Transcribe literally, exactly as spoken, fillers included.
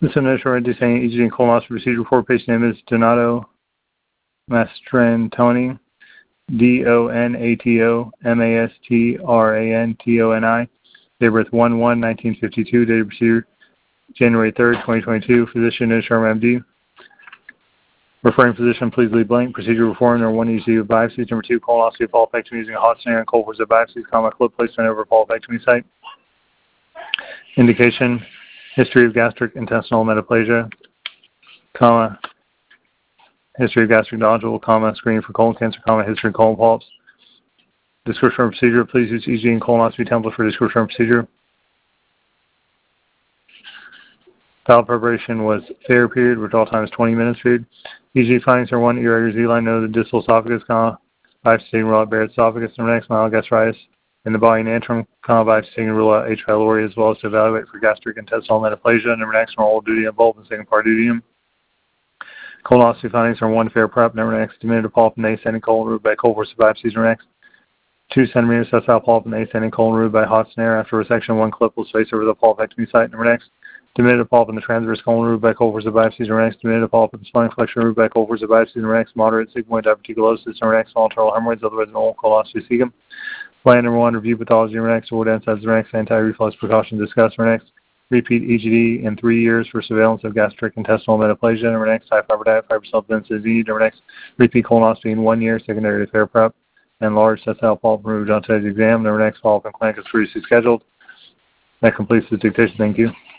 This is an initial saying E G G and colonoscopy procedure report. Patient name is Donato Mastrantoni, D O N A T O M A S T R A N T O N I. Date of birth one one nineteen fifty-two. Date of procedure January third, twenty twenty-two. Physician is Sharma M D. Referring physician, please leave blank. Procedure performed. Number one, E G G of biopsies. Number two, colonoscopy polypectomy using a hot snare and cold force of biopsies, comma, clip placement over polypectomy site. Indication, history of gastric intestinal metaplasia, comma, history of gastric nodule, comma, screening for colon cancer, comma, history of colon polyps. Description of procedure, please use E G G and colonoscopy template for description of procedure. Bowel preparation was fair period, which all times twenty minutes period. E G G findings are one, irregular Z-line, no, the distal esophagus, comma, biopsy rule out Barrett's esophagus, number next, myogastritis in the body and antrum, comma, biopsy rule out H. pylori, as well as to evaluate for gastric intestinal metaplasia, number next, normal duodenum bulb and second part duodenum. Colonoscopy findings are one, fair prep, number next, diminutive polyp and ascending colon removed by cold force of biopsies, number next. Two centimeters sessile polyp and ascending colon removed by hot snare after resection, one clip will space over the polypectomy site, number next. Diminutive polyp in the transverse colon removed by cold force of biopsies, number next. Diminutive polyp in the spinal collection removed by cold force of biopsies, number next. Moderate sigmoid diverticulosis, number next. Small internal hemorrhoids, otherwise normal colonoscopy cecum. Plan number one, review pathology, number next. Wood NSAIDs, number next. Anti-reflux precautions discussed, number next. Repeat E G D in three years for surveillance of gastric intestinal metaplasia, number next. High fiber diet, fiber supplements disease, number next. Repeat colonoscopy in one year, secondary to fair prep, and large sessile polyp removed on today's exam, number next. Follow-up in clinic is previously scheduled. That completes the dictation. Thank you.